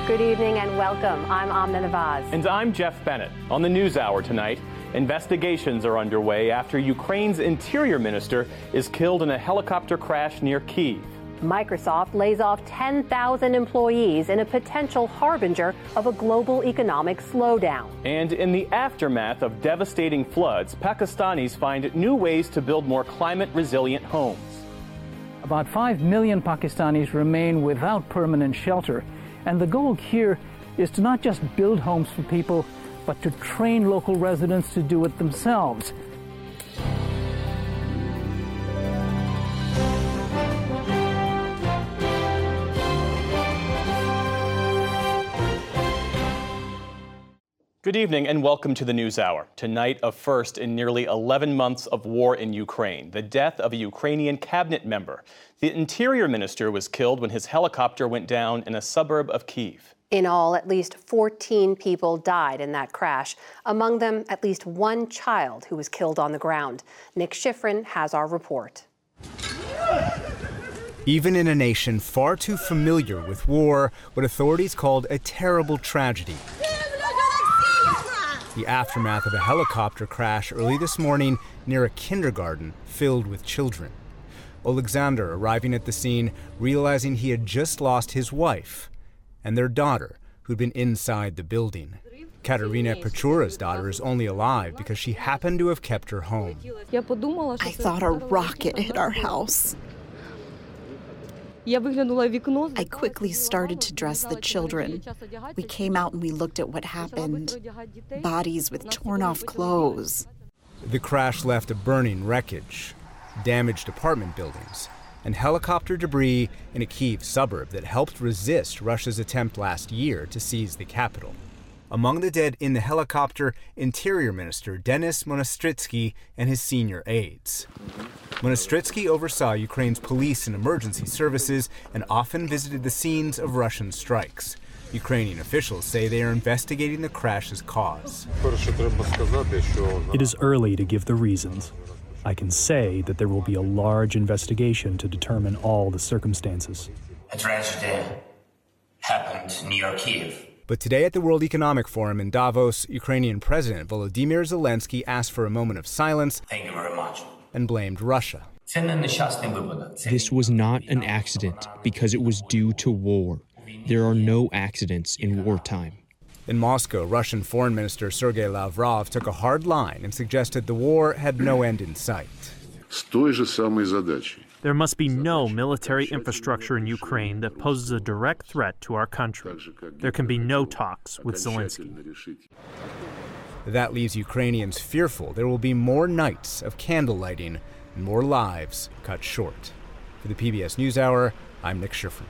Good evening and welcome. I'm Amna Nawaz. And I'm Jeff Bennett. On the NewsHour tonight, investigations are underway after Ukraine's interior minister is killed in a helicopter crash near Kyiv. Microsoft lays off 10,000 employees in a potential harbinger of a global economic slowdown. And in the aftermath of devastating floods, Pakistanis find new ways to build more climate-resilient homes. About 5 million Pakistanis remain without permanent shelter. And the goal here is to not just build homes for people, but to train local residents to do it themselves. Good evening and welcome to the NewsHour. Tonight, a first in nearly 11 months of war in Ukraine, the death of a Ukrainian cabinet member. The interior minister was killed when his helicopter went down in a suburb of Kyiv. In all, at least 14 people died in that crash. Among them, at least one child who was killed on the ground. Nick Schifrin has our report. Even in a nation far too familiar with war, what authorities called a terrible tragedy. The aftermath of a helicopter crash early this morning near a kindergarten filled with children. Alexander arriving at the scene, realizing he had just lost his wife and their daughter, who'd been inside the building. Katerina Pechura's daughter is only alive because she happened to have kept her home. I thought a rocket hit our house. I quickly started to dress the children. We came out and we looked at what happened. Bodies with torn off clothes. The crash left a burning wreckage, damaged apartment buildings, and helicopter debris in a Kyiv suburb that helped resist Russia's attempt last year to seize the capital. Among the dead in the helicopter, Interior Minister Denis Monastritsky and his senior aides. Monastritsky oversaw Ukraine's police and emergency services and often visited the scenes of Russian strikes. Ukrainian officials say they are investigating the crash's cause. It is early to give the reasons. I can say that there will be a large investigation to determine all the circumstances. A tragedy happened near Kyiv. But today at the World Economic Forum in Davos, Ukrainian President Volodymyr Zelensky asked for a moment of silence. Thank you very much. And blamed Russia. This was not an accident because it was due to war. There are no accidents in wartime. In Moscow, Russian Foreign Minister Sergei Lavrov took a hard line and suggested the war had no end in sight. There must be no military infrastructure in Ukraine that poses a direct threat to our country. There can be no talks with Zelensky. That leaves Ukrainians fearful there will be more nights of candle lighting and more lives cut short. For the PBS NewsHour, I'm Nick Schifrin.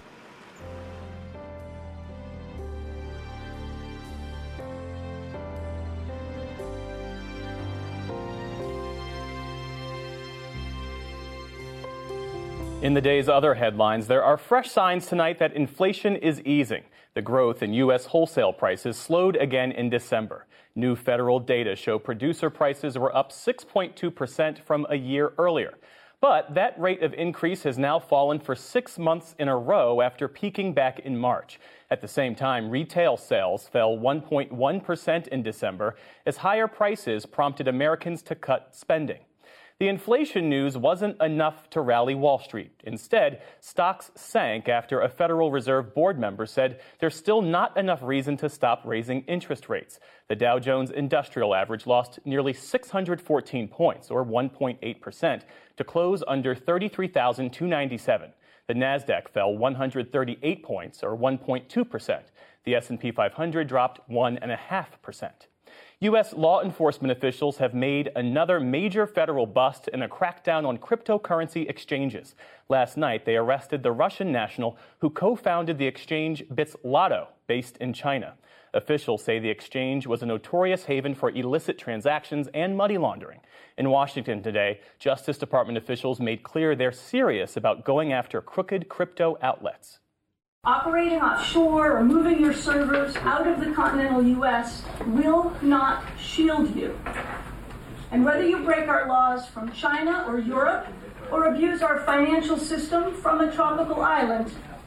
In the day's other headlines, there are fresh signs tonight that inflation is easing. The growth in U.S. wholesale prices slowed again in December. New federal data show producer prices were up 6.2% from a year earlier. But that rate of increase has now fallen for 6 months in a row after peaking back in March. At the same time, retail sales fell 1.1% in December as higher prices prompted Americans to cut spending. The inflation news wasn't enough to rally Wall Street. Instead, stocks sank after a Federal Reserve board member said there's still not enough reason to stop raising interest rates. The Dow Jones Industrial Average lost nearly 614 points, or 1.8%, to close under 33,297. The Nasdaq fell 138 points, or 1.2%. The S&P 500 dropped 1.5%. U.S. law enforcement officials have made another major federal bust in a crackdown on cryptocurrency exchanges. Last night, they arrested the Russian national who co-founded the exchange BitLotto, based in China. Officials say the exchange was a notorious haven for illicit transactions and money laundering. In Washington today, Justice Department officials made clear they're serious about going after crooked crypto outlets. Operating offshore or moving your servers out of the continental U.S. will not shield you. And whether you break our laws from China or Europe or abuse our financial system from a tropical island,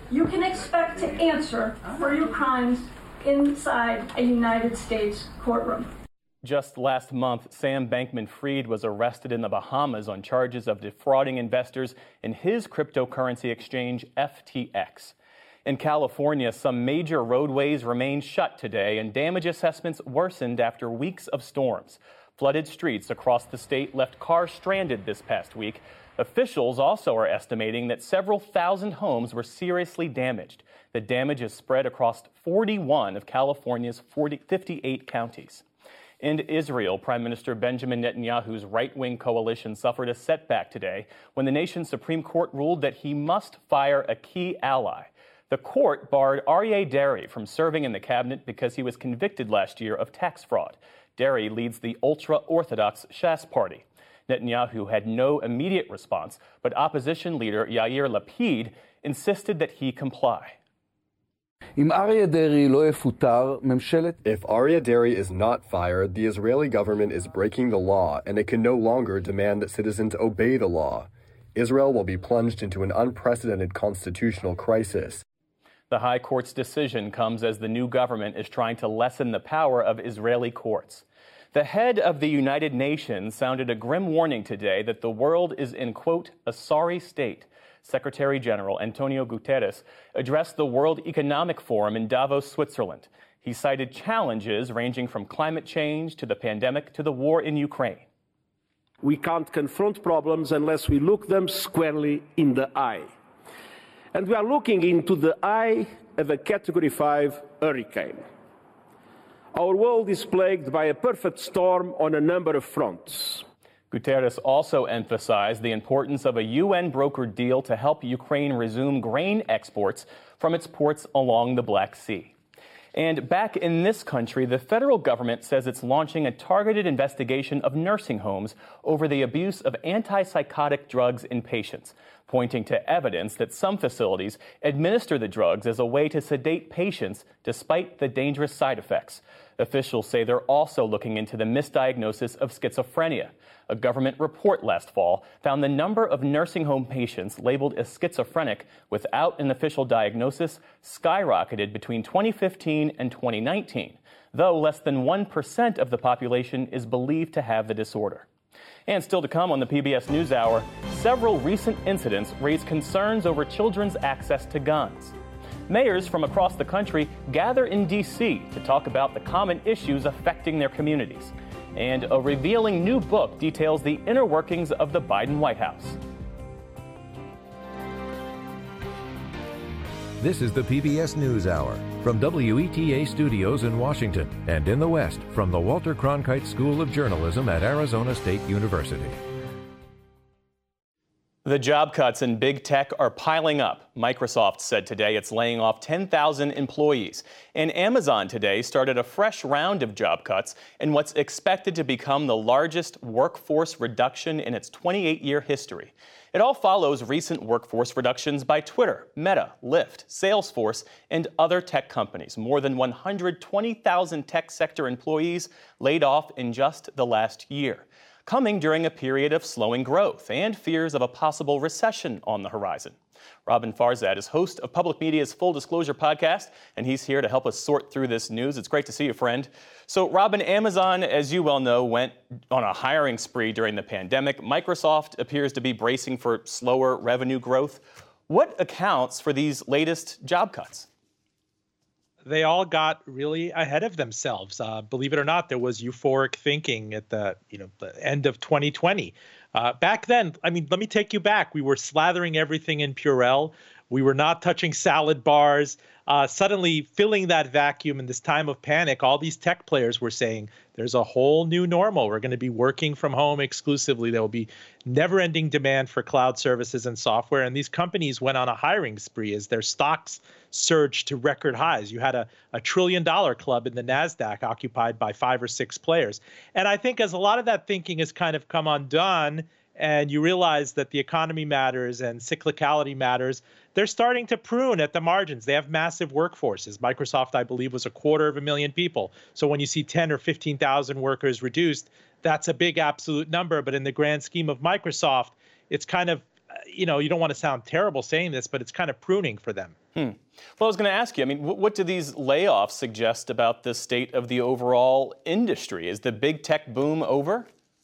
you can expect to answer for your crimes inside a United States courtroom. Just last month, Sam Bankman-Fried was arrested in the Bahamas on charges of defrauding investors in his cryptocurrency exchange, FTX. In California, some major roadways remained shut today, and damage assessments worsened after weeks of storms. Flooded streets across the state left cars stranded this past week. Officials also are estimating that several thousand homes were seriously damaged. The damage is spread across 41 of California's 58 counties. In Israel, Prime Minister Benjamin Netanyahu's right-wing coalition suffered a setback today when the nation's Supreme Court ruled that he must fire a key ally. The court barred Aryeh Deri from serving in the cabinet because he was convicted last year of tax fraud. Deri leads the ultra-Orthodox Shas party. Netanyahu had no immediate response, but opposition leader Yair Lapid insisted that he comply. If Aryeh Deri is not fired, the Israeli government is breaking the law, and it can no longer demand that citizens obey the law. Israel will be plunged into an unprecedented constitutional crisis. The High Court's decision comes as the new government is trying to lessen the power of Israeli courts. The head of the United Nations sounded a grim warning today that the world is in, quote, a sorry state. Secretary General Antonio Guterres addressed the World Economic Forum in Davos, Switzerland. He cited challenges ranging from climate change to the pandemic to the war in Ukraine. We can't confront problems unless we look them squarely in the eye. And we are looking into the eye of a Category 5 hurricane. Our world is plagued by a perfect storm on a number of fronts. Guterres also emphasized the importance of a UN-brokered deal to help Ukraine resume grain exports from its ports along the Black Sea. And back in this country, the federal government says it's launching a targeted investigation of nursing homes over the abuse of antipsychotic drugs in patients, pointing to evidence that some facilities administer the drugs as a way to sedate patients despite the dangerous side effects. Officials say they're also looking into the misdiagnosis of schizophrenia. A government report last fall found the number of nursing home patients labeled as schizophrenic without an official diagnosis skyrocketed between 2015 and 2019, though less than 1% of the population is believed to have the disorder. And still to come on the PBS NewsHour, several recent incidents raise concerns over children's access to guns. Mayors from across the country gather in D.C. to talk about the common issues affecting their communities. And a revealing new book details the inner workings of the Biden White House. This is the PBS NewsHour from WETA Studios in Washington and in the West from the Walter Cronkite School of Journalism at Arizona State University. The job cuts in big tech are piling up. Microsoft said today it's laying off 10,000 employees. And Amazon today started a fresh round of job cuts in what's expected to become the largest workforce reduction in its 28-year history. It all follows recent workforce reductions by Twitter, Meta, Lyft, Salesforce, and other tech companies. More than 120,000 tech sector employees laid off in just the last year, coming during a period of slowing growth and fears of a possible recession on the horizon. Robin Farzad is host of Public Media's Full Disclosure podcast, and he's here to help us sort through this news. It's great to see you, friend. So, Robin, Amazon, as you well know, went on a hiring spree during the pandemic. Microsoft appears to be bracing for slower revenue growth. What accounts for these latest job cuts? They all got really ahead of themselves. Believe it or not, there was euphoric thinking at the end of 2020. Back then, I mean, let me take you back. We were slathering everything in Purell. We were not touching salad bars. Suddenly filling that vacuum in this time of panic, all these tech players were saying there's a whole new normal. We're going to be working from home exclusively. There will be never-ending demand for cloud services and software. And these companies went on a hiring spree as their stocks surged to record highs. You had a $1 trillion club in the NASDAQ occupied by 5 or 6 players. And I think as a lot of that thinking has kind of come undone, and you realize that the economy matters and cyclicality matters, they're starting to prune at the margins. They have massive workforces. Microsoft, I believe, was 250,000 people. So when you see 10 or 15,000 workers reduced, that's a big absolute number. But in the grand scheme of Microsoft, it's kind of, you don't want to sound terrible saying this, but it's kind of pruning for them. Well, I was going to ask you, I mean, what do these layoffs suggest about the state of the overall industry? Is the big tech boom over?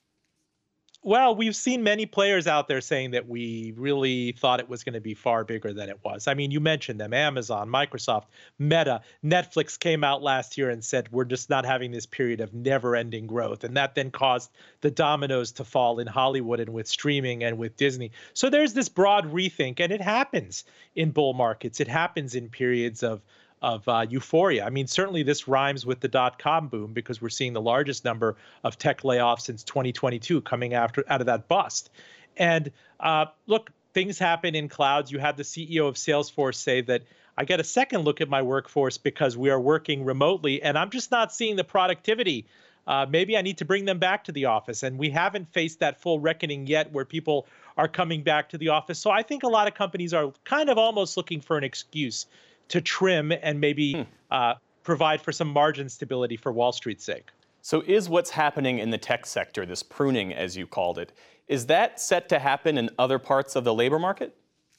Well, we've seen many players out there saying that we really thought it was going to be far bigger than it was. I mean, you mentioned them, Amazon, Microsoft, Meta, Netflix came out last year and said, we're just not having this period of never-ending growth. And that then caused the dominoes to fall in Hollywood and with streaming and with Disney. So there's this broad rethink, and it happens in bull markets. It happens in periods of euphoria. I mean, certainly this rhymes with the dot-com boom because we're seeing the largest number of tech layoffs since 2022 coming out of that bust. And look, things happen in clouds. You had the CEO of Salesforce say that I get a second look at my workforce because we are working remotely and I'm just not seeing the productivity. Maybe I need to bring them back to the office. And we haven't faced that full reckoning yet where people are coming back to the office. So I think a lot of companies are kind of almost looking for an excuse to trim and maybe provide for some margin stability for Wall Street's sake. So is what's happening in the tech sector, this pruning as you called it, is that set to happen in other parts of the labor market?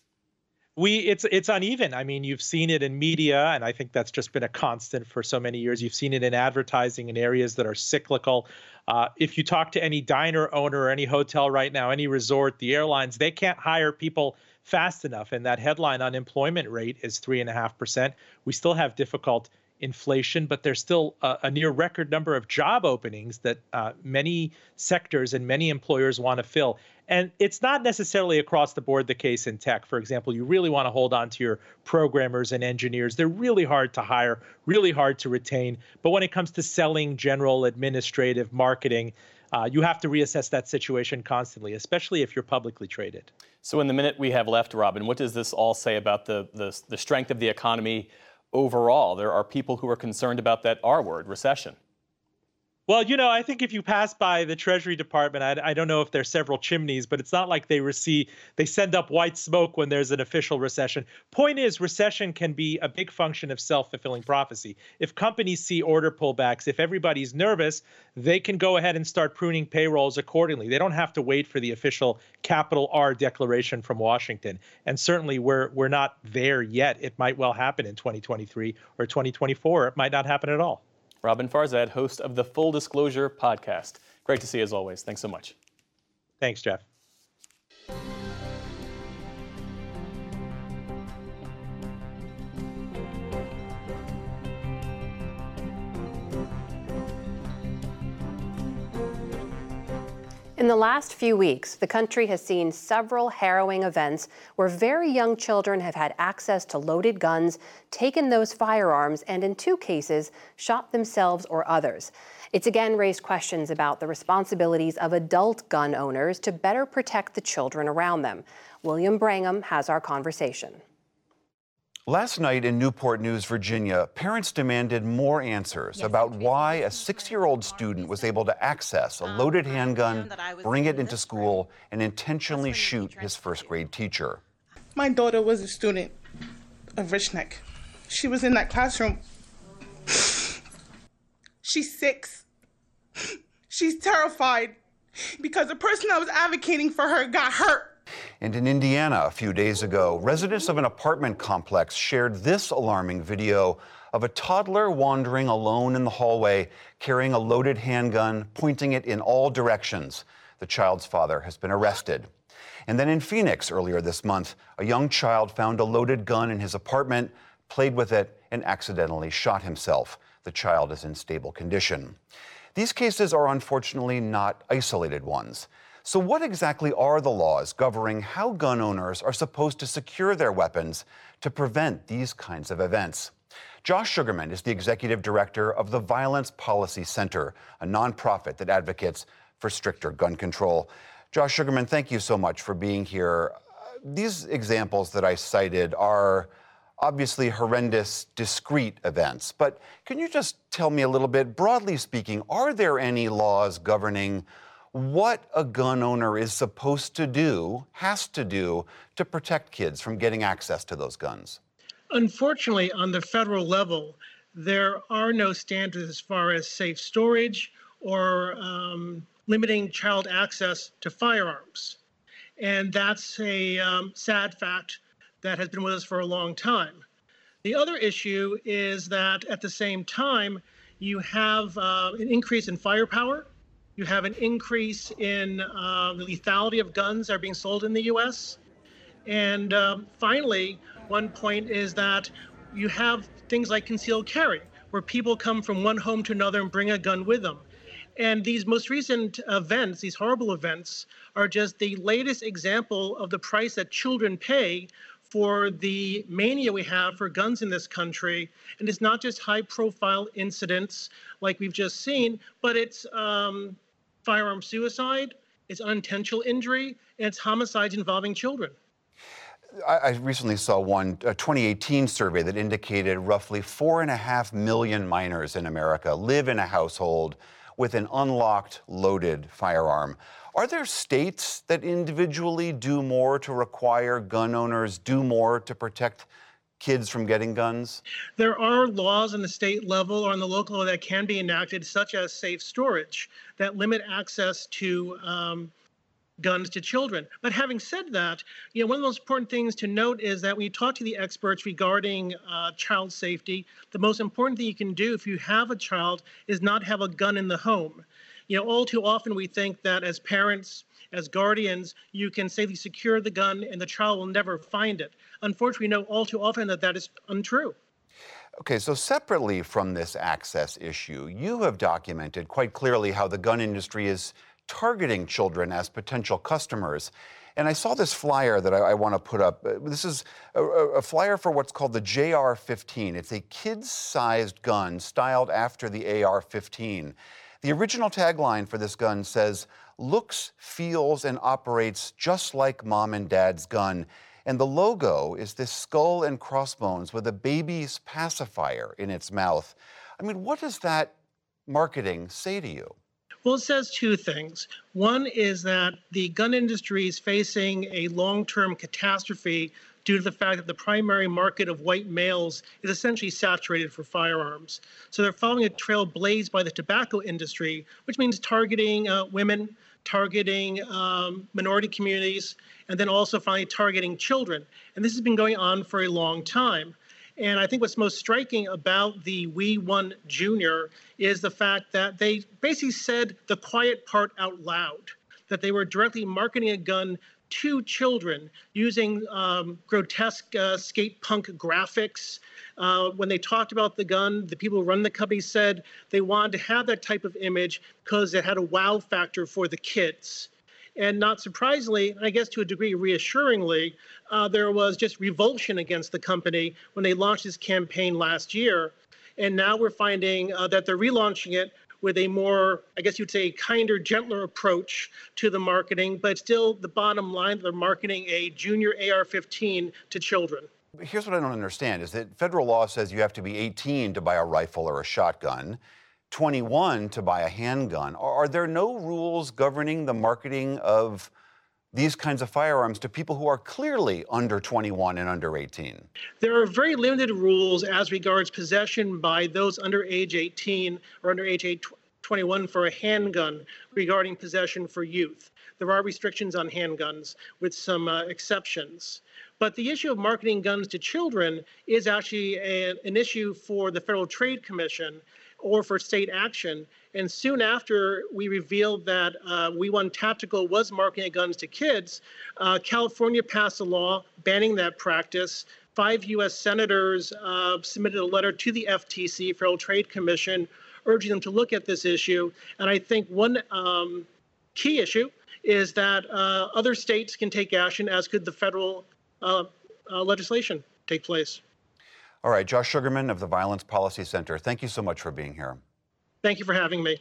It's uneven. I mean, you've seen it in media, and I think that's just been a constant for so many years. You've seen it in advertising in areas that are cyclical. If you talk to any diner owner or any hotel right now, any resort, the airlines, they can't hire people fast enough. And that headline unemployment rate is 3.5%. We still have difficult inflation, but there's still a near record number of job openings that many sectors and many employers want to fill. And it's not necessarily across the board the case in tech. For example, you really want to hold on to your programmers and engineers. They're really hard to hire, really hard to retain. But when it comes to selling, general, administrative, marketing, you have to reassess that situation constantly, especially if you're publicly traded. So in the minute we have left, Robin, what does this all say about the strength of the economy overall? There are people who are concerned about that R word, recession. Well, you know, I think if you pass by the Treasury Department, I don't know if there's several chimneys, but it's not like they send up white smoke when there's an official recession. Point is, recession can be a big function of self-fulfilling prophecy. If companies see order pullbacks, if everybody's nervous, they can go ahead and start pruning payrolls accordingly. They don't have to wait for the official capital R declaration from Washington. And certainly we're not there yet. It might well happen in 2023 or 2024. It might not happen at all. Robin Farzad, host of the Full Disclosure podcast. Great to see you as always. Thanks so much. Thanks, Jeff. In the last few weeks, the country has seen several harrowing events where very young children have had access to loaded guns, taken those firearms, and in 2 cases, shot themselves or others. It's again raised questions about the responsibilities of adult gun owners to better protect the children around them. William Brangham has our conversation. Last night in Newport News, Virginia, parents demanded more answers about why a 6-year-old student was able to access a loaded handgun, bring it into school, and intentionally shoot his first-grade teacher. My daughter was a student of Rich Neck. She was in that classroom. She's 6. She's terrified because the person that was advocating for her got hurt. And in Indiana a few days ago, residents of an apartment complex shared this alarming video of a toddler wandering alone in the hallway, carrying a loaded handgun, pointing it in all directions. The child's father has been arrested. And then in Phoenix earlier this month, a young child found a loaded gun in his apartment, played with it, and accidentally shot himself. The child is in stable condition. These cases are unfortunately not isolated ones. So what exactly are the laws governing how gun owners are supposed to secure their weapons to prevent these kinds of events? Josh Sugarman is the executive director of the Violence Policy Center, a nonprofit that advocates for stricter gun control. Josh Sugarman, thank you so much for being here. These examples that I cited are obviously horrendous, discrete events, but can you just tell me a little bit, broadly speaking, are there any laws governing what a gun owner is supposed to do, has to do, to protect kids from getting access to those guns? Unfortunately, on the federal level, there are no standards as far as safe storage or limiting child access to firearms. And that's a sad fact that has been with us for a long time. The other issue is that at the same time, you have an increase in firepower. You have an increase in the lethality of guns that are being sold in the U.S. And finally, one point is that you have things like concealed carry, where people come from one home to another and bring a gun with them. And these most recent events, these horrible events, are just the latest example of the price that children pay for the mania we have for guns in this country. And it's not just high-profile incidents like we've just seen, but it's firearm suicide, it's unintentional injury, and it's homicides involving children. I recently saw a 2018 survey that indicated roughly 4.5 million minors in America live in a household with an unlocked, loaded firearm. Are there states that individually do more to require gun owners do more to protect kids from getting guns? There are laws on the state level or on the local level that can be enacted, such as safe storage, that limit access to guns to children. But having said that, one of the most important things to note is that when you talk to the experts regarding child safety, the most important thing you can do if you have a child is not have a gun in the home. All too often we think that as parents, as guardians, you can safely secure the gun and the child will never find it. Unfortunately, we know all too often that that is untrue. Okay, so separately from this access issue, you have documented quite clearly how the gun industry is targeting children as potential customers. And I saw this flyer that I want to put up. This is a flyer for what's called the JR-15. It's a kid-sized gun styled after the AR-15. The original tagline for this gun says, "Looks, feels, and operates just like mom and dad's gun." And the logo is this skull and crossbones with a baby's pacifier in its mouth. I mean, what does that marketing say to you? Well, it says two things. One is that the gun industry is facing a long-term catastrophe due to the fact that the primary market of white males is essentially saturated for firearms. So they're following a trail blazed by the tobacco industry, which means targeting women, targeting minority communities, and then also finally targeting children. And this has been going on for a long time. And I think what's most striking about the WE-1 Junior is the fact that they basically said the quiet part out loud, that they were directly marketing a gun to children using grotesque skate punk graphics. When they talked about the gun, the people who run the company said they wanted to have that type of image because it had a wow factor for the kids. And not surprisingly, and I guess to a degree reassuringly, there was just revulsion against the company when they launched this campaign last year. And now we're finding that they're relaunching it with a more, I guess you'd say, kinder, gentler approach to the marketing. But still, the bottom line, they're marketing a junior AR-15 to children. Here's what I don't understand is that federal law says you have to be 18 to buy a rifle or a shotgun, 21 to buy a handgun. Are there no rules governing the marketing of these kinds of firearms to people who are clearly under 21 and under 18? There are very limited rules as regards possession by those under age 18 or under age 21 for a handgun regarding possession for youth. There are restrictions on handguns with some exceptions. But the issue of marketing guns to children is actually an issue for the Federal Trade Commission or for state action. And soon after we revealed that WE-1 Tactical was marketing guns to kids, California passed a law banning that practice. 5 U.S. senators submitted a letter to the FTC, Federal Trade Commission, urging them to look at this issue. And I think one key issue is that other states can take action, as could the federal legislation take place. All right, Josh Sugarman of the Violence Policy Center, thank you so much for being here. Thank you for having me.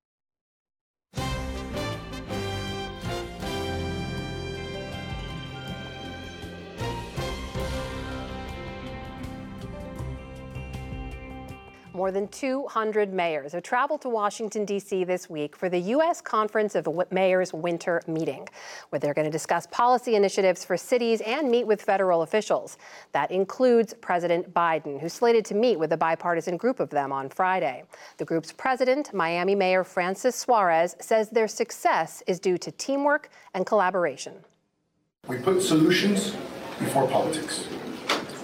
More than 200 mayors have traveled to Washington, D.C. this week for the U.S. Conference of Mayors Winter Meeting, where they're going to discuss policy initiatives for cities and meet with federal officials. That includes President Biden, who's slated to meet with a bipartisan group of them on Friday. The group's president, Miami Mayor Francis Suarez, says their success is due to teamwork and collaboration. We put solutions before politics.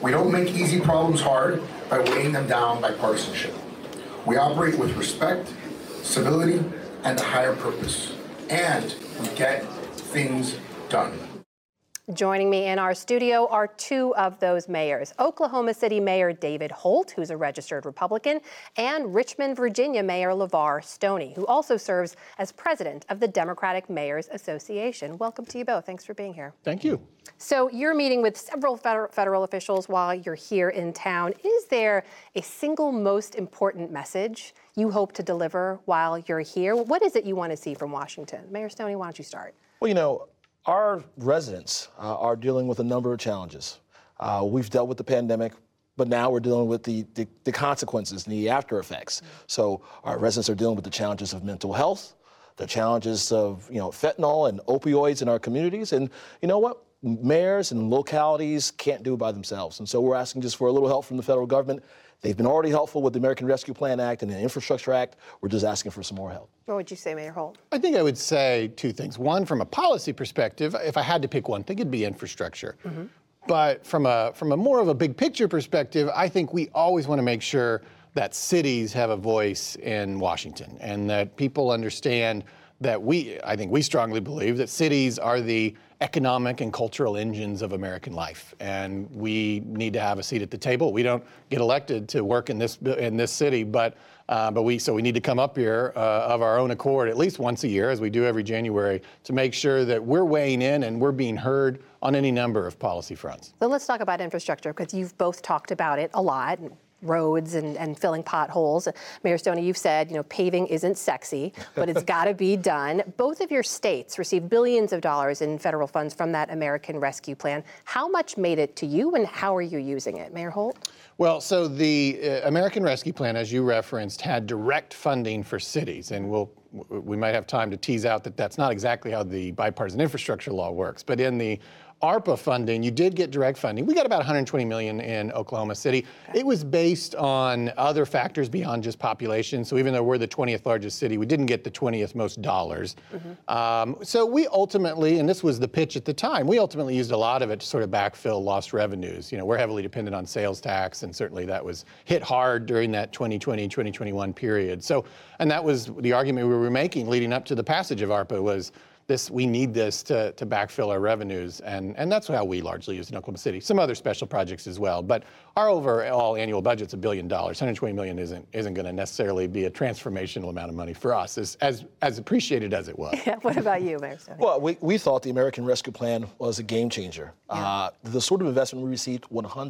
We don't make easy problems hard by weighing them down by partisanship. We operate with respect, civility, and a higher purpose. And we get things done. Joining me in our studio are two of those mayors, Oklahoma City Mayor David Holt, who's a registered Republican, and Richmond, Virginia Mayor LeVar Stoney, who also serves as president of the Democratic Mayors Association. Welcome to you both. Thanks for being here. Thank you. So you're meeting with several federal officials while you're here in town. Is there a single most important message you hope to deliver while you're here? What is it you want to see from Washington? Mayor Stoney, why don't you start? Well, you know, our residents are dealing with a number of challenges. We've dealt with the pandemic, but now we're dealing with the consequences and the after effects. So our residents are dealing with the challenges of mental health, the challenges of, fentanyl and opioids in our communities. And you know what? Mayors and localities can't do it by themselves. And so we're asking just for a little help from the federal government. They've been already helpful with the American Rescue Plan Act and the Infrastructure Act. We're just asking for some more help. What would you say, Mayor Holt? I think I would say two things. One, from a policy perspective, if I had to pick one thing, it'd be infrastructure. Mm-hmm. But from a more of a big picture perspective, I think we always want to make sure that cities have a voice in Washington and that people understand that I think we strongly believe that cities are the economic and cultural engines of American life, and we need to have a seat at the table. We don't get elected to work in this city, but we need to come up here of our own accord at least once a year, as we do every January, to make sure that we're weighing in and we're being heard on any number of policy fronts. So let's talk about infrastructure, because you've both talked about it a lot. Roads and filling potholes. Mayor Stoney, you've said, paving isn't sexy, but it's got to be done. Both of your states received billions of dollars in federal funds from that American Rescue Plan. How much made it to you, and how are you using it? Mayor Holt? Well, so the American Rescue Plan, as you referenced, had direct funding for cities, and we might have time to tease out that that's not exactly how the bipartisan infrastructure law works, but in the ARPA funding, you did get direct funding. We got about $120 million in Oklahoma City. Okay. It was based on other factors beyond just population. So even though we're the 20th largest city, we didn't get the 20th most dollars. Mm-hmm. So we ultimately, and this was the pitch at the time, we ultimately used a lot of it to sort of backfill lost revenues. We're heavily dependent on sales tax, and certainly that was hit hard during that 2020, 2021 period. So, and that was the argument we were making leading up to the passage of ARPA was, we need this to backfill our revenues, and that's how we largely use in Oklahoma City. Some other special projects as well, but our overall annual budget's $1 billion. $120 million isn't going to necessarily be a transformational amount of money for us, as appreciated as it was. Yeah, what about you, Mayor Stoney? Well, we thought the American Rescue Plan was a game changer. Yeah. The sort of investment we received,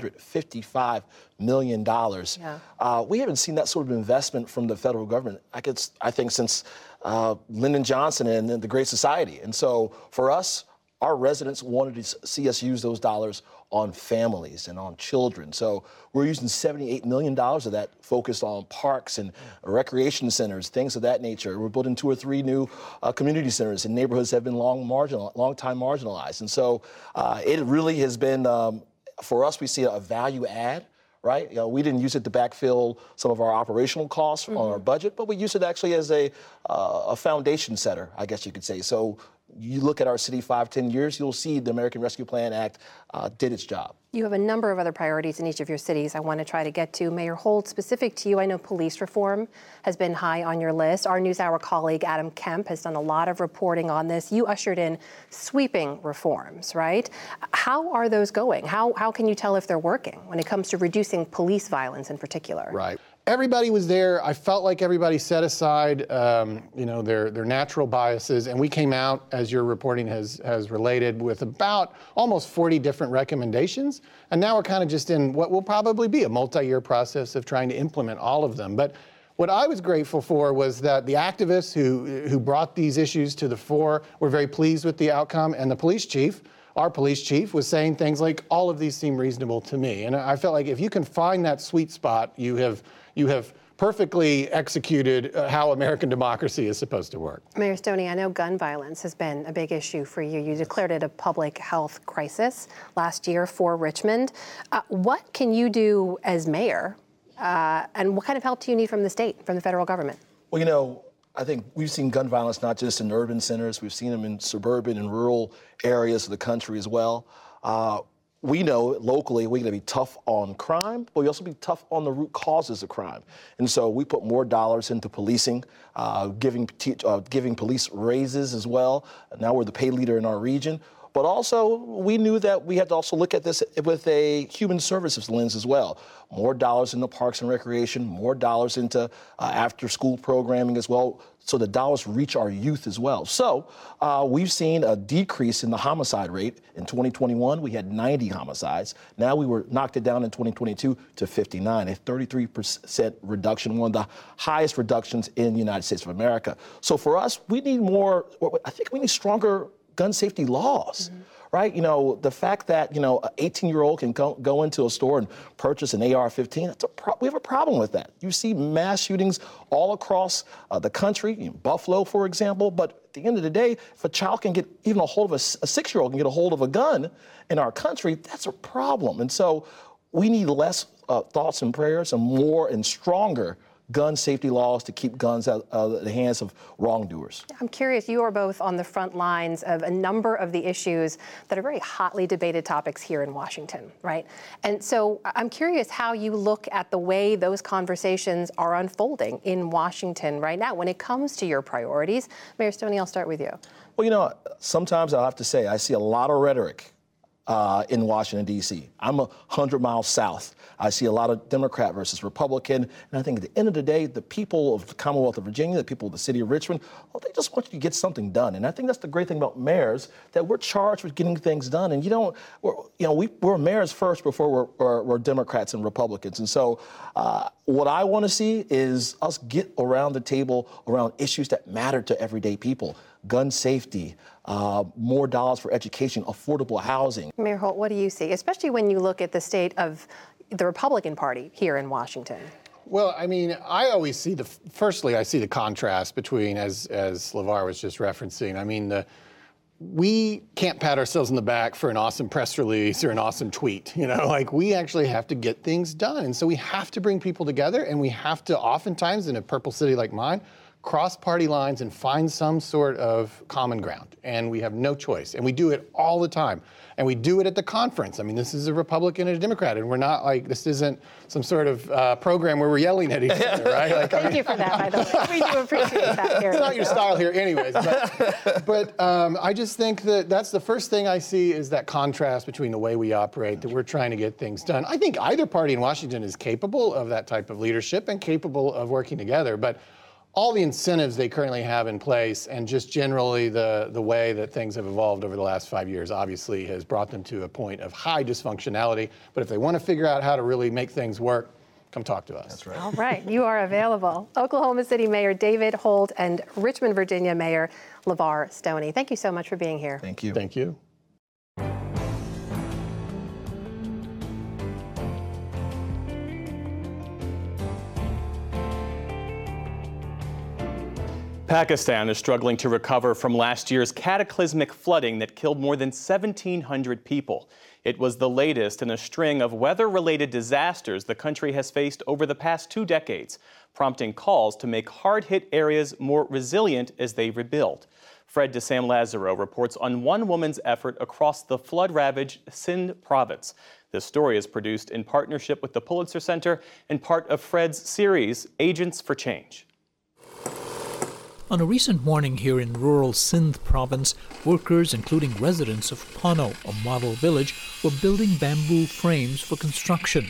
$155 million. Yeah. We haven't seen that sort of investment from the federal government, I think since Lyndon Johnson and the Great Society. And so for us, our residents wanted to see us use those dollars on families and on children. So we're using $78 million of that focused on parks and recreation centers, things of that nature. We're building 2 or 3 new community centers in neighborhoods that have been long time marginalized. And so it really has been, for us, we see a value add. Right? We didn't use it to backfill some of our operational costs on our budget, but we used it actually as a foundation setter, I guess you could say. So you look at our city 5-10 years, you'll see the American Rescue Plan Act did its job. You have a number of other priorities in each of your cities I want to try to get to. Mayor Holt, specific to you, I know police reform has been high on your list. Our NewsHour colleague, Adam Kemp, has done a lot of reporting on this. You ushered in sweeping reforms, right? How are those going? How can you tell if they're working when it comes to reducing police violence in particular? Right. Everybody was there. I felt like everybody set aside, their natural biases, and we came out, as your reporting has related, with about almost 40 different recommendations. And now we're kind of just in what will probably be a multi-year process of trying to implement all of them. But what I was grateful for was that the activists who brought these issues to the fore were very pleased with the outcome, and the police chief, our police chief, was saying things like, all of these seem reasonable to me. And I felt like if you can find that sweet spot, you have perfectly executed how American democracy is supposed to work. Mayor Stoney, I know gun violence has been a big issue for you. You declared it a public health crisis last year for Richmond. What can you do as mayor, and what kind of help do you need from the state, from the federal government? Well, I think we've seen gun violence not just in urban centers. We've seen them in suburban and rural areas of the country as well. we know locally we're going to be tough on crime, but we also be tough on the root causes of crime. And so we put more dollars into policing, giving police raises as well. Now we're the pay leader in our region. But also, we knew that we had to also look at this with a human services lens as well. More dollars into parks and recreation, more dollars into after-school programming as well, so the dollars reach our youth as well. So we've seen a decrease in the homicide rate. In 2021, we had 90 homicides. Now we knocked it down in 2022 to 59, a 33% reduction, one of the highest reductions in the United States of America. So for us, we need more, I think we need stronger gun safety laws, right? You know, the fact that, you know, an 18-year-old can go into a store and purchase an AR-15, we have a problem with that. You see mass shootings all across the country, in Buffalo, for example, but at the end of the day, if a child can get even a hold of a 6-year-old can get a hold of a gun in our country, that's a problem. And so we need less thoughts and prayers and more and stronger gun safety laws to keep guns out of the hands of wrongdoers. I'm curious, you are both on the front lines of a number of the issues that are very hotly debated topics here in Washington, right? And so I'm curious how you look at the way those conversations are unfolding in Washington right now when it comes to your priorities. Mayor Stoney, I'll start with you. Well, you know, sometimes I'll have to say I see a lot of rhetoric in Washington, D.C. I'm 100 miles south. I see a lot of Democrat versus Republican. And I think at the end of the day, the people of the Commonwealth of Virginia, the people of the city of Richmond, well, they just want you to get something done. And I think that's the great thing about mayors, that we're charged with getting things done. And we're mayors first before we're Democrats and Republicans. And so what I want to see is us get around the table around issues that matter to everyday people. Gun safety, more dollars for education, affordable housing. Mayor Holt, what do you see, especially when you look at the state of the Republican Party here in Washington? Well, I mean, I always see firstly, I see the contrast between, as LeVar was just referencing, I mean, we can't pat ourselves on the back for an awesome press release or an awesome tweet, you know, like we actually have to get things done. And so we have to bring people together, and we have to oftentimes in a purple city like mine, cross party lines and find some sort of common ground. And we have no choice. And we do it all the time. And we do it at the conference. I mean, this is a Republican and a Democrat, and we're not like, this isn't some sort of program where we're yelling at each other, right? Like, Thank you for that, by the way. We do appreciate that here. It's not your style here anyways. But I just think that that's the first thing I see is that contrast between the way we operate, that we're trying to get things done. I think either party in Washington is capable of that type of leadership and capable of working together. But all the incentives they currently have in place and just generally the way that things have evolved over the last 5 years obviously has brought them to a point of high dysfunctionality. But if they want to figure out how to really make things work, come talk to us. That's right. All right, you are available. Oklahoma City Mayor David Holt and Richmond, Virginia Mayor LeVar Stoney. Thank you so much for being here. Thank you. Thank you. Pakistan is struggling to recover from last year's cataclysmic flooding that killed more than 1,700 people. It was the latest in a string of weather-related disasters the country has faced over the past 2 decades, prompting calls to make hard-hit areas more resilient as they rebuild. Fred DeSam Lazaro reports on one woman's effort across the flood-ravaged Sindh province. This story is produced in partnership with the Pulitzer Center and part of Fred's series, Agents for Change. On a recent morning here in rural Sindh province, workers, including residents of Pano, a model village, were building bamboo frames for construction.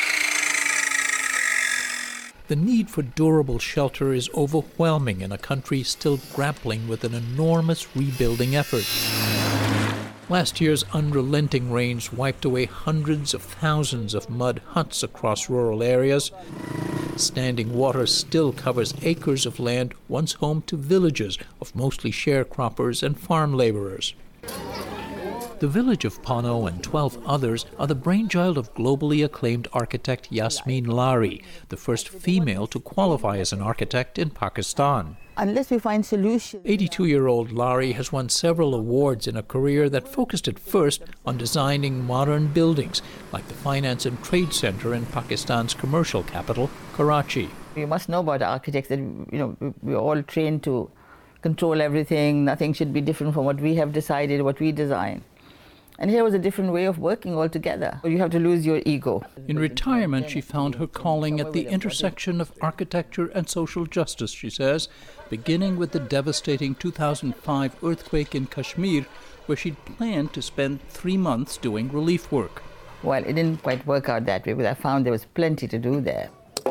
The need for durable shelter is overwhelming in a country still grappling with an enormous rebuilding effort. Last year's unrelenting rains wiped away hundreds of thousands of mud huts across rural areas. Standing water still covers acres of land once home to villages of mostly sharecroppers and farm laborers. The village of Pano and 12 others are the brainchild of globally acclaimed architect Yasmin Lari, the first female to qualify as an architect in Pakistan. Unless we find solutions. 82-year-old Lari has won several awards in a career that focused at first on designing modern buildings, like the Finance and Trade Center in Pakistan's commercial capital, Karachi. You must know about architects that, we're all trained to control everything. Nothing should be different from what we have decided, what we design. And here was a different way of working altogether. You have to lose your ego. In retirement, she found her calling at the intersection of architecture and social justice, she says, beginning with the devastating 2005 earthquake in Kashmir, where she'd planned to spend 3 months doing relief work. Well, it didn't quite work out that way, but I found there was plenty to do there.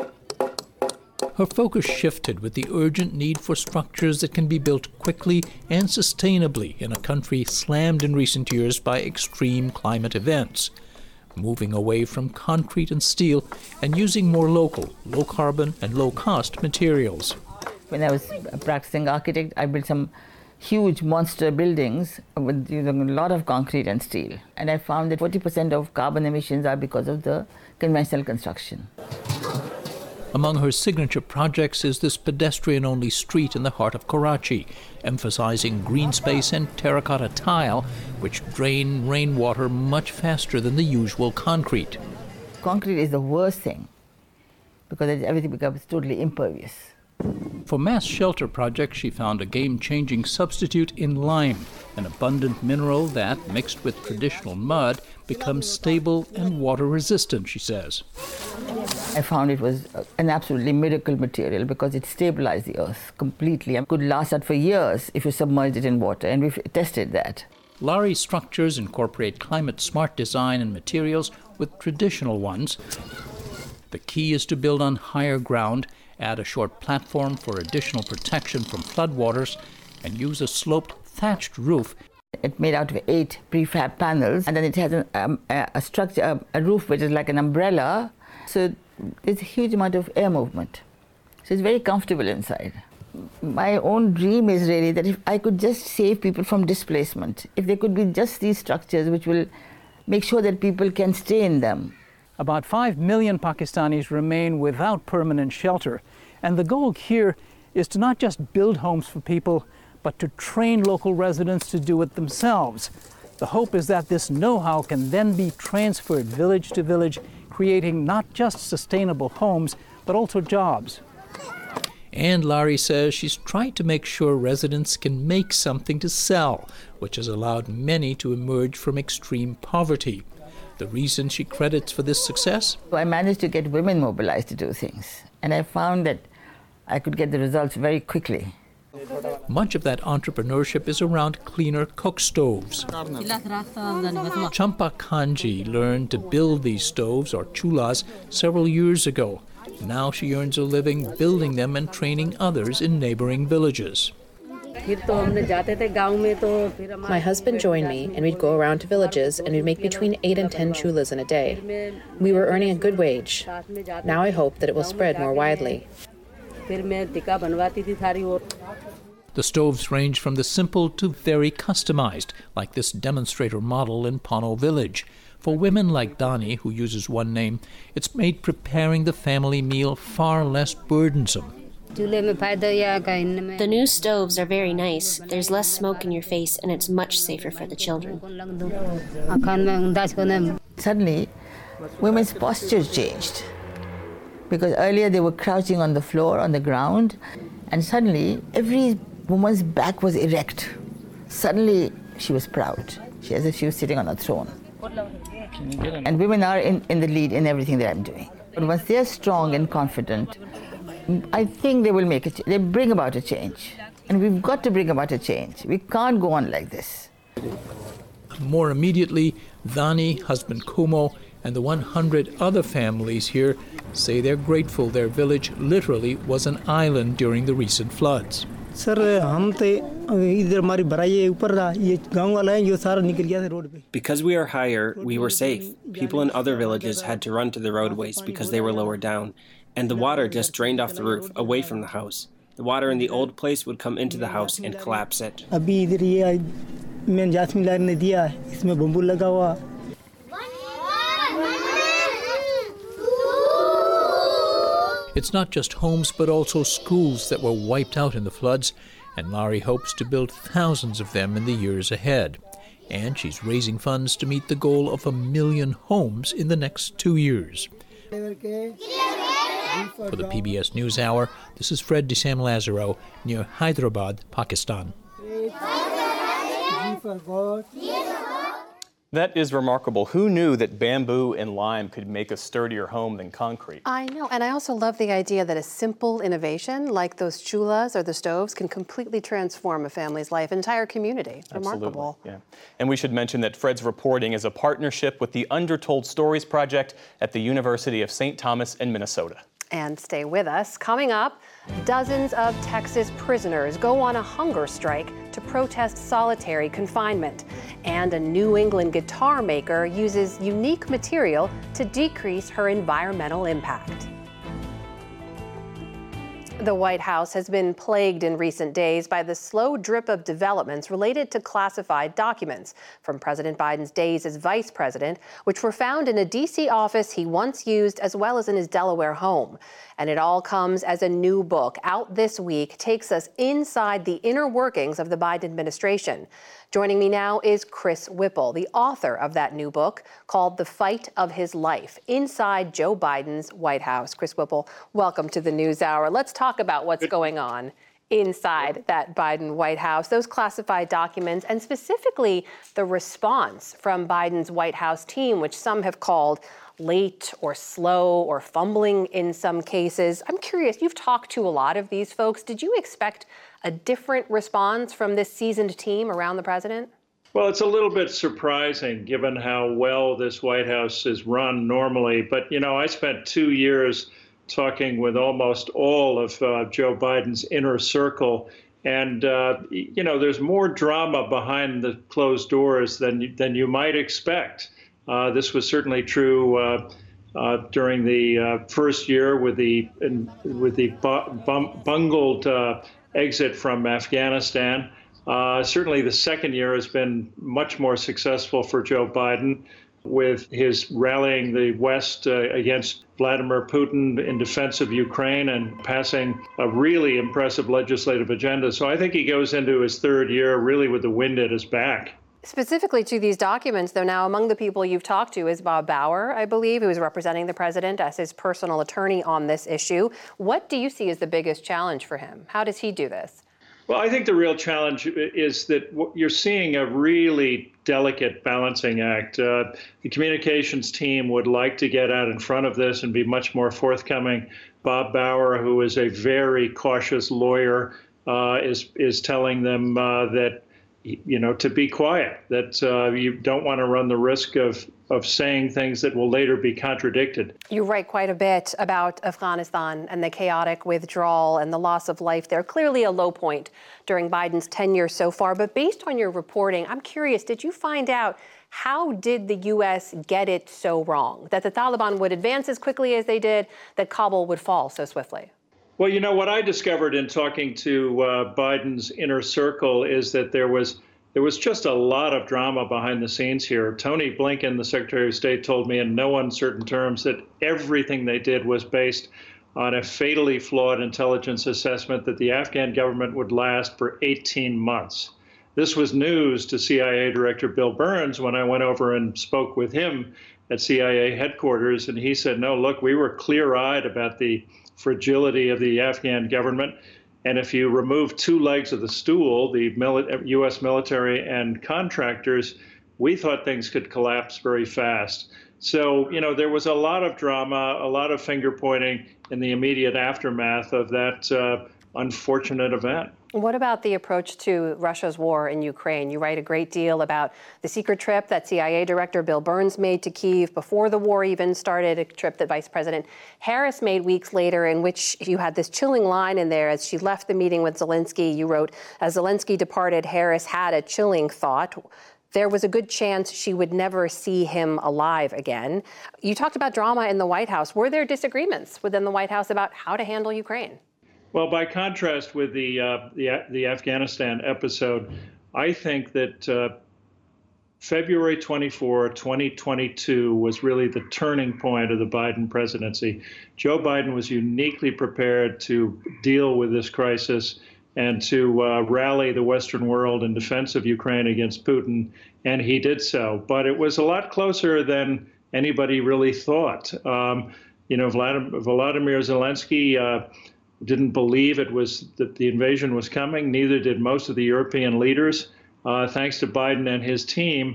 Her focus shifted with the urgent need for structures that can be built quickly and sustainably in a country slammed in recent years by extreme climate events, moving away from concrete and steel and using more local, low-carbon and low-cost materials. When I was a practicing architect, I built some huge monster buildings with using a lot of concrete and steel. And I found that 40% of carbon emissions are because of the conventional construction. Among her signature projects is this pedestrian-only street in the heart of Karachi, emphasizing green space and terracotta tile, which drain rainwater much faster than the usual concrete. Concrete is the worst thing, because everything becomes totally impervious. For mass shelter projects, she found a game-changing substitute in lime, an abundant mineral that, mixed with traditional mud, becomes stable and water-resistant, she says. I found it was an absolutely miracle material because it stabilized the earth completely and could last out for years if you submerged it in water, and we've tested that. Lari's structures incorporate climate-smart design and materials with traditional ones. The key is to build on higher ground, add a short platform for additional protection from floodwaters, and use a sloped thatched roof. It's made out of 8 prefab panels, and then it has a structure, a roof which is like an umbrella, so there's a huge amount of air movement. So it's very comfortable inside. My own dream is really that if I could just save people from displacement, if there could be just these structures which will make sure that people can stay in them. About 5 million Pakistanis remain without permanent shelter, and the goal here is to not just build homes for people, but to train local residents to do it themselves. The hope is that this know-how can then be transferred village to village, creating not just sustainable homes, but also jobs. And Lari says she's tried to make sure residents can make something to sell, which has allowed many to emerge from extreme poverty. The reason she credits for this success? I managed to get women mobilized to do things, and I found that I could get the results very quickly. Much of that entrepreneurship is around cleaner cook stoves. Champa Kanji learned to build these stoves, or chulas, several years ago. Now she earns a living building them and training others in neighboring villages. My husband joined me, and we'd go around to villages, and we'd make between 8 and 10 chulas in a day. We were earning a good wage. Now I hope that it will spread more widely. The stoves range from the simple to very customized, like this demonstrator model in Pano village. For women like Dani, who uses one name, it's made preparing the family meal far less burdensome. The new stoves are very nice. There's less smoke in your face, and it's much safer for the children. Suddenly, women's postures changed. Because earlier they were crouching on the floor, on the ground, and suddenly every woman's back was erect. Suddenly she was proud, as if she was sitting on a throne. And women are in the lead in everything that I'm doing. But once they're strong and confident, I think they will they bring about a change. And we've got to bring about a change. We can't go on like this. More immediately, Dani, husband Kumo, and the 100 other families here say they're grateful their village literally was an island during the recent floods. Because we are higher, we were safe. People in other villages had to run to the roadways because they were lower down, and the water just drained off the roof, away from the house. The water in the old place would come into the house and collapse it. It's not just homes, but also schools that were wiped out in the floods, and Lari hopes to build thousands of them in the years ahead. And she's raising funds to meet the goal of 1 million homes in the next 2 years. For the PBS NewsHour, this is Fred Desam Lazaro near Hyderabad, Pakistan. That is remarkable. Who knew that bamboo and lime could make a sturdier home than concrete? I know, and I also love the idea that a simple innovation like those chulas or the stoves can completely transform a family's life, an entire community. Remarkable. Absolutely, yeah. And we should mention that Fred's reporting is a partnership with the Undertold Stories Project at the University of St. Thomas in Minnesota. And stay with us. Coming up, dozens of Texas prisoners go on a hunger strike to protest solitary confinement. And a New England guitar maker uses unique material to decrease her environmental impact. The White House has been plagued in recent days by the slow drip of developments related to classified documents from President Biden's days as vice president, which were found in a D.C. office he once used as well as in his Delaware home. And it all comes as a new book out this week takes us inside the inner workings of the Biden administration. Joining me now is Chris Whipple, the author of that new book called The Fight of His Life, Inside Joe Biden's White House. Chris Whipple, welcome to the NewsHour. Let's talk about what's going on inside that Biden White House, those classified documents, and specifically the response from Biden's White House team, which some have called late or slow or fumbling in some cases. I'm curious, you've talked to a lot of these folks. Did you expect a different response from this seasoned team around the president? Well, it's a little bit surprising given how well this White House is run normally. But, you know, I spent 2 years talking with almost all of Joe Biden's inner circle. And, you know, there's more drama behind the closed doors than you might expect. This was certainly true during the first year with the bungled exit from Afghanistan. Certainly the second year has been much more successful for Joe Biden with his rallying the West against Vladimir Putin in defense of Ukraine and passing a really impressive legislative agenda. So I think he goes into his third year really with the wind at his back. Specifically to these documents, though, now among the people you've talked to is Bob Bauer, I believe, who is representing the president as his personal attorney on this issue. What do you see as the biggest challenge for him? How does he do this? Well, I think the real challenge is that you're seeing a really delicate balancing act. The communications team would like to get out in front of this and be much more forthcoming. Bob Bauer, who is a very cautious lawyer, is telling them that, you know, to be quiet, that you don't want to run the risk of saying things that will later be contradicted. You write quite a bit about Afghanistan and the chaotic withdrawal and the loss of life there. Clearly a low point during Biden's tenure so far. But based on your reporting, I'm curious, did you find out how did the U.S. get it so wrong? That the Taliban would advance as quickly as they did, that Kabul would fall so swiftly? Well, you know, what I discovered in talking to Biden's inner circle is that there was just a lot of drama behind the scenes here. Tony Blinken, the Secretary of State, told me in no uncertain terms that everything they did was based on a fatally flawed intelligence assessment that the Afghan government would last for 18 months. This was news to CIA Director Bill Burns when I went over and spoke with him at CIA headquarters, and he said, no, look, we were clear-eyed about the fragility of the Afghan government. And if you remove two legs of the stool, the U.S. military and contractors, we thought things could collapse very fast. So, you know, there was a lot of drama, a lot of finger pointing in the immediate aftermath of that unfortunate event. What about the approach to Russia's war in Ukraine? You write a great deal about the secret trip that CIA Director Bill Burns made to Kyiv before the war even started, a trip that Vice President Harris made weeks later, in which you had this chilling line in there as she left the meeting with Zelensky. You wrote, as Zelensky departed, Harris had a chilling thought. There was a good chance she would never see him alive again. You talked about drama in the White House. Were there disagreements within the White House about how to handle Ukraine? Well, by contrast with the Afghanistan episode, I think that February 24, 2022 was really the turning point of the Biden presidency. Joe Biden was uniquely prepared to deal with this crisis and to rally the Western world in defense of Ukraine against Putin, and he did so. But it was a lot closer than anybody really thought. You know, Volodymyr Zelensky didn't believe it was that the invasion was coming. Neither did most of the European leaders. Thanks to Biden and his team,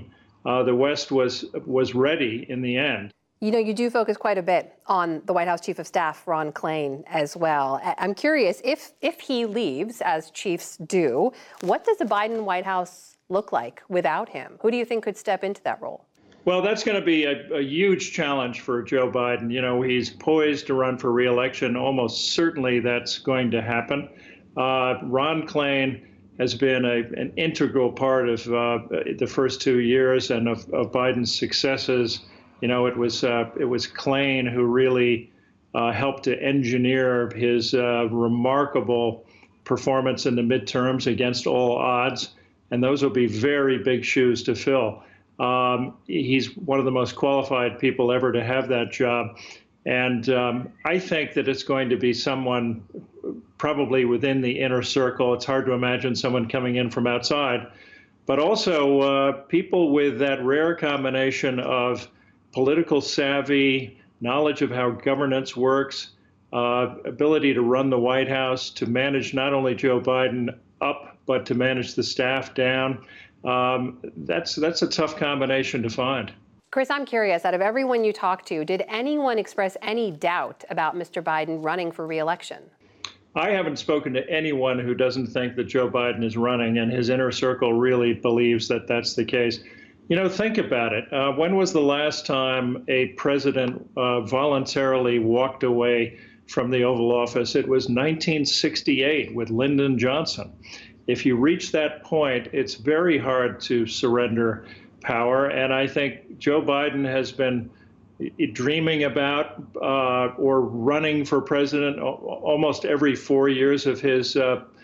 the West was ready in the end. You know, you do focus quite a bit on the White House Chief of Staff, Ron Klain, as well. I'm curious, if he leaves, as chiefs do, what does the Biden White House look like without him? Who do you think could step into that role? Well, that's going to be a huge challenge for Joe Biden. You know, he's poised to run for re-election. Almost certainly that's going to happen. Ron Klain has been an integral part of the first 2 years and of Biden's successes. You know, it was Klain who really helped to engineer his remarkable performance in the midterms against all odds, and those will be very big shoes to fill. He's one of the most qualified people ever to have that job, and I think that it's going to be someone probably within the inner circle. It's hard to imagine someone coming in from outside, but also people with that rare combination of political savvy, knowledge of how governance works, ability to run the White House, to manage not only Joe Biden up, but to manage the staff down. That's a tough combination to find. Chris, I'm curious, out of everyone you talked to, did anyone express any doubt about Mr. Biden running for re-election? I haven't spoken to anyone who doesn't think that Joe Biden is running, and his inner circle really believes that that's the case. You know, think about it. When was the last time a president voluntarily walked away from the Oval Office? It was 1968 with Lyndon Johnson. If you reach that point, it's very hard to surrender power. And I think Joe Biden has been dreaming about or running for president almost every 4 years of his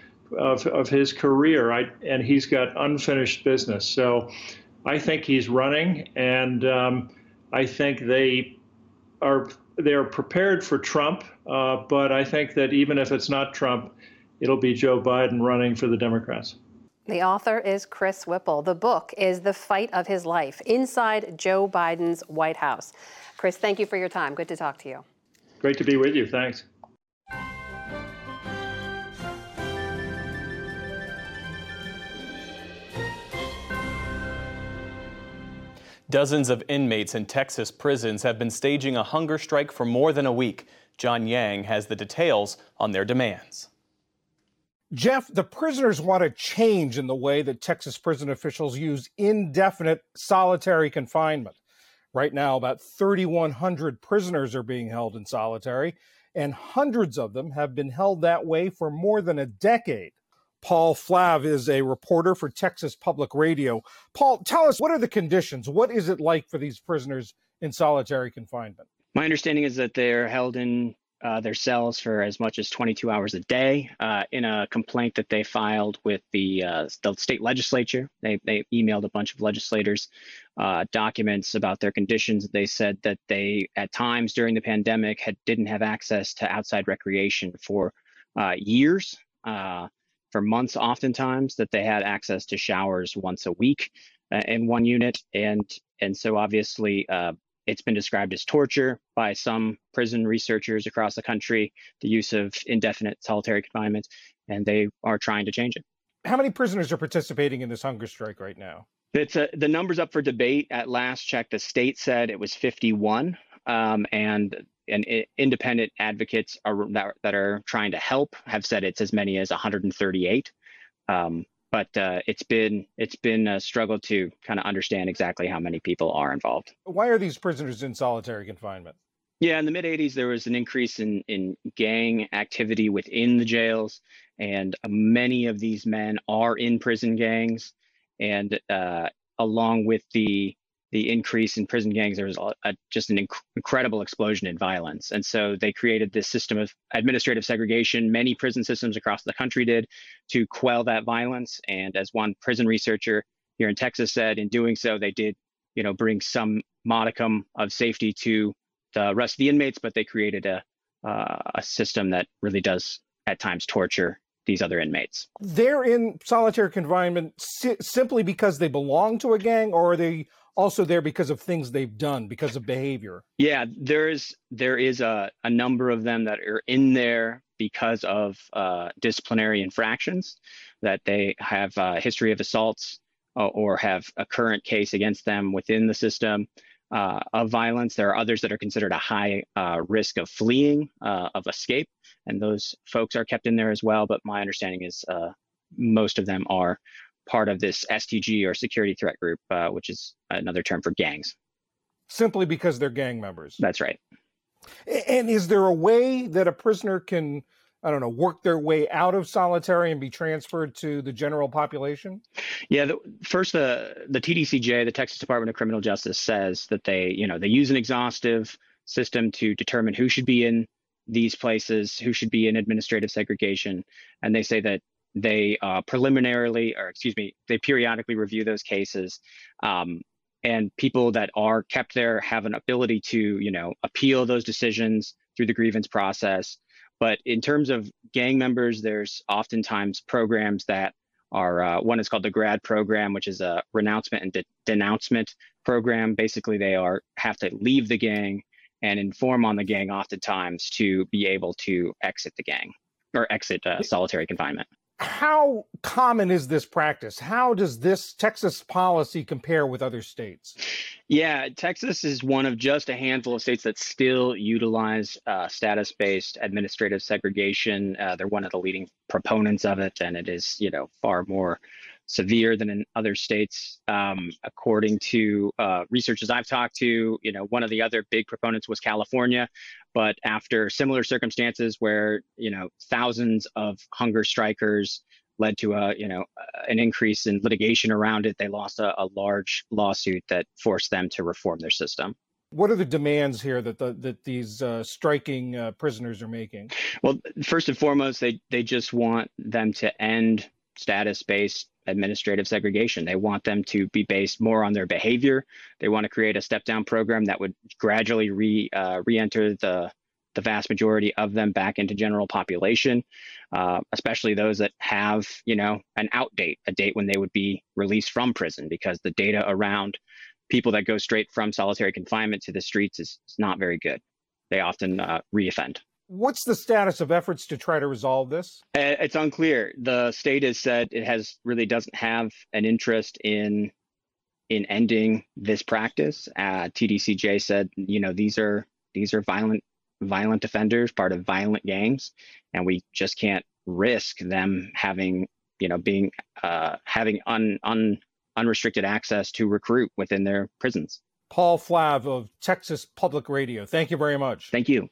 career, and he's got unfinished business. So I think he's running, and I think they're prepared for Trump, but I think that even if it's not Trump, it'll be Joe Biden running for the Democrats. The author is Chris Whipple. The book is The Fight of His Life, Inside Joe Biden's White House. Chris, thank you for your time. Good to talk to you. Great to be with you. Thanks. Dozens of inmates in Texas prisons have been staging a hunger strike for more than a week. John Yang has the details on their demands. Jeff, the prisoners want a change in the way that Texas prison officials use indefinite solitary confinement. Right now, about 3,100 prisoners are being held in solitary, and hundreds of them have been held that way for more than a decade. Paul Flav is a reporter for Texas Public Radio. Paul, tell us, what are the conditions? What is it like for these prisoners in solitary confinement? My understanding is that they're held in their cells for as much as 22 hours a day. In a complaint that they filed with the state legislature, they emailed a bunch of legislators documents about their conditions. They said that they, at times during the pandemic, didn't have access to outside recreation for years. For months, oftentimes, that they had access to showers once a week in one unit. And so obviously it's been described as torture by some prison researchers across the country, the use of indefinite solitary confinement, and they are trying to change it. How many prisoners are participating in this hunger strike right now? The number's up for debate. At last check, the state said it was 51, and independent advocates that are trying to help have said it's as many as 138. But it's been a struggle to kind of understand exactly how many people are involved. Why are these prisoners in solitary confinement? Yeah, in the mid-'80s, there was an increase in gang activity within the jails, and many of these men are in prison gangs. And along with the increase in prison gangs, there was just an incredible explosion in violence. And so they created this system of administrative segregation. Many prison systems across the country did, to quell that violence. And as one prison researcher here in Texas said, in doing so, they did, bring some modicum of safety to the rest of the inmates, but they created a system that really does at times torture these other inmates. They're in solitary confinement simply because they belong to a gang, or are they also there because of things they've done, because of behavior? Yeah, there is a number of them that are in there because of disciplinary infractions, that they have a history of assaults or have a current case against them within the system of violence. There are others that are considered a high risk of fleeing, of escape, and those folks are kept in there as well. But my understanding is most of them are part of this STG, or security threat group, which is another term for gangs. Simply because they're gang members. That's right. And is there a way that a prisoner can, I don't know, work their way out of solitary and be transferred to the general population? Yeah, the TDCJ, the Texas Department of Criminal Justice, says that they use an exhaustive system to determine who should be in these places, who should be in administrative segregation. And they say that they periodically review those cases. And people that are kept there have an ability to, appeal those decisions through the grievance process. But in terms of gang members, there's oftentimes programs that are, one is called the GRAD program, which is a renouncement and denouncement program. Basically, they have to leave the gang and inform on the gang oftentimes to be able to exit the gang or exit solitary confinement. How common is this practice? How does this Texas policy compare with other states? Yeah, Texas is one of just a handful of states that still utilize status-based administrative segregation. They're one of the leading proponents of it, and it is, far more severe than in other states. According to researchers I've talked to, one of the other big proponents was California. But after similar circumstances where, thousands of hunger strikers led to an increase in litigation around it, they lost a large lawsuit that forced them to reform their system. What are the demands here that these striking prisoners are making? Well, first and foremost, they just want them to end status-based administrative segregation. They want them to be based more on their behavior. They want to create a step-down program that would gradually re-enter the vast majority of them back into general population, especially those that have, an out date, a date when they would be released from prison, because the data around people that go straight from solitary confinement to the streets is not very good. They often reoffend. What's the status of efforts to try to resolve this? It's unclear. The state has said it really doesn't have an interest in ending this practice. TDCJ said, these are violent offenders, part of violent gangs, and we just can't risk them having unrestricted access to recruit within their prisons. Paul Flav of Texas Public Radio, thank you very much. Thank you.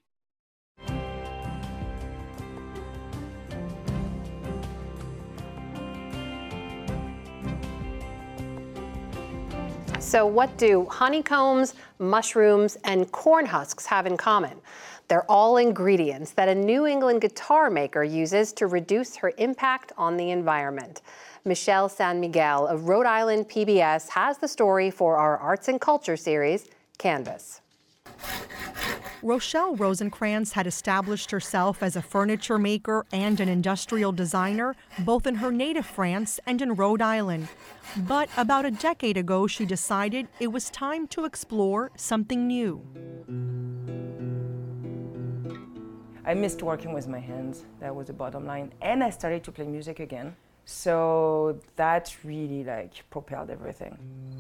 So what do honeycombs, mushrooms, and corn husks have in common? They're all ingredients that a New England guitar maker uses to reduce her impact on the environment. Michelle San Miguel of Rhode Island PBS has the story for our Arts and Culture series, Canvas. Rochelle Rosenkrantz had established herself as a furniture maker and an industrial designer, both in her native France and in Rhode Island. But about a decade ago, she decided it was time to explore something new. I missed working with my hands. That was the bottom line. And I started to play music again. So that really propelled everything.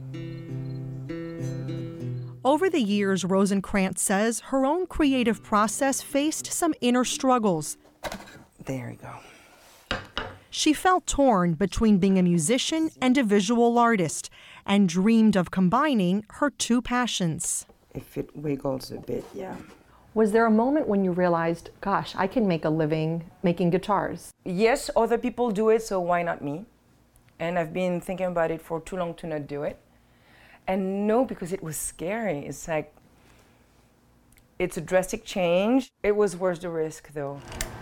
Over the years, Rosenkrantz says her own creative process faced some inner struggles. There you go. She felt torn between being a musician and a visual artist, and dreamed of combining her two passions. If it wiggles a bit, yeah. Was there a moment when you realized, gosh, I can make a living making guitars? Yes, other people do it, so why not me? And I've been thinking about it for too long to not do it. And no, because it was scary. It's it's a drastic change. It was worth the risk, though.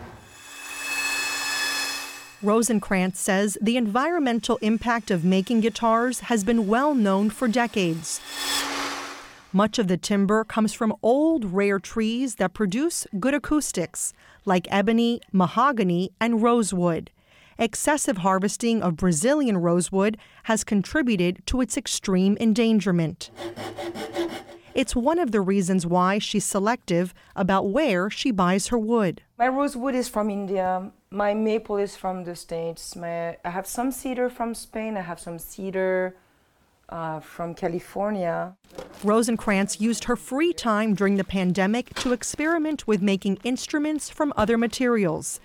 Rosenkrantz says the environmental impact of making guitars has been well known for decades. Much of the timber comes from old, rare trees that produce good acoustics, like ebony, mahogany, and rosewood. Excessive harvesting of Brazilian rosewood has contributed to its extreme endangerment. It's one of the reasons why she's selective about where she buys her wood. My rosewood is from India. My maple is from the States. I have some cedar from Spain. I have some cedar from California. Rosenkrantz used her free time during the pandemic to experiment with making instruments from other materials.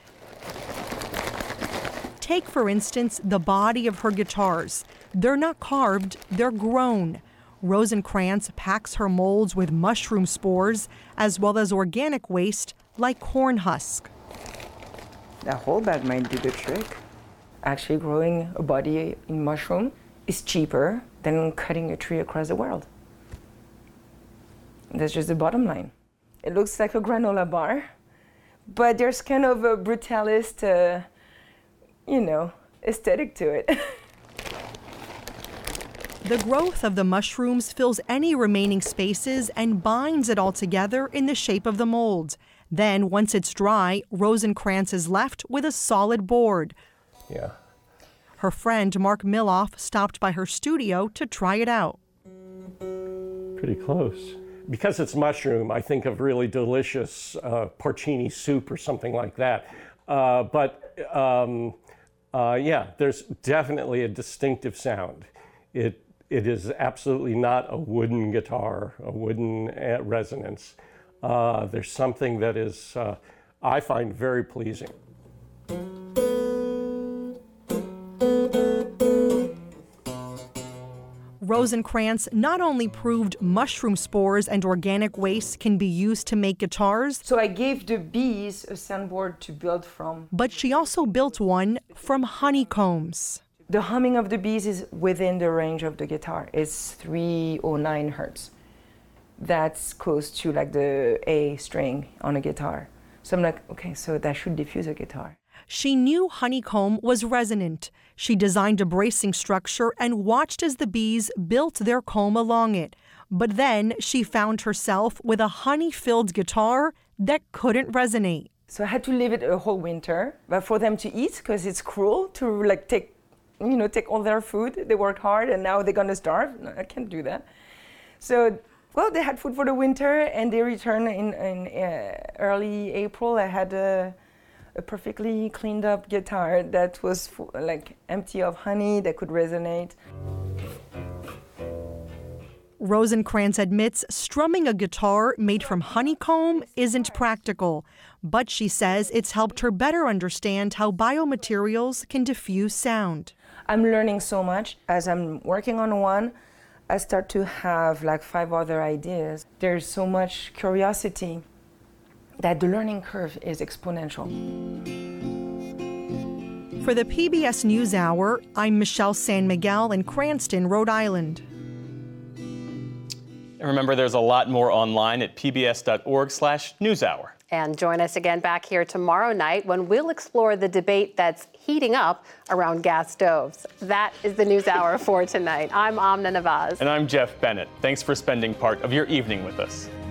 Take, for instance, the body of her guitars. They're not carved, they're grown. Rosenkrantz packs her molds with mushroom spores as well as organic waste like corn husk. A whole bag might do the trick. Actually, growing a body in mushroom is cheaper than cutting a tree across the world. That's just the bottom line. It looks like a granola bar, but there's kind of a brutalist, aesthetic to it. The growth of the mushrooms fills any remaining spaces and binds it all together in the shape of the mold. Then, once it's dry, Rosenkrantz is left with a solid board. Yeah. Her friend Mark Miloff stopped by her studio to try it out. Pretty close. Because it's mushroom, I think of really delicious porcini soup or something like that. Yeah, there's definitely a distinctive sound. It is absolutely not a wooden guitar, a wooden resonance. There's something that is, I find very pleasing. Rosenkrantz not only proved mushroom spores and organic waste can be used to make guitars, so I gave the bees a soundboard to build from. But she also built one from honeycombs. The humming of the bees is within the range of the guitar. It's 309 hertz. That's close to like the A string on a guitar. So I'm like, okay, so that should diffuse a guitar. She knew honeycomb was resonant. She designed a bracing structure and watched as the bees built their comb along it. But then she found herself with a honey-filled guitar that couldn't resonate. So I had to leave it a whole winter, but for them to eat, because it's cruel to take all their food. They work hard and now they're gonna starve. No, I can't do that. So, well, they had food for the winter and they returned in early April. I had a perfectly cleaned up guitar that was empty of honey that could resonate. Rosenkrantz admits strumming a guitar made from honeycomb isn't practical, but she says it's helped her better understand how biomaterials can diffuse sound. I'm learning so much. As I'm working on one, I start to have 5 other ideas. There's so much curiosity that the learning curve is exponential. For the PBS NewsHour, I'm Michelle San Miguel in Cranston, Rhode Island. And remember, there's a lot more online at pbs.org/newshour. And join us again back here tomorrow night when we'll explore the debate that's heating up around gas stoves. That is the NewsHour for tonight. I'm Amna Nawaz. And I'm Jeff Bennett. Thanks for spending part of your evening with us.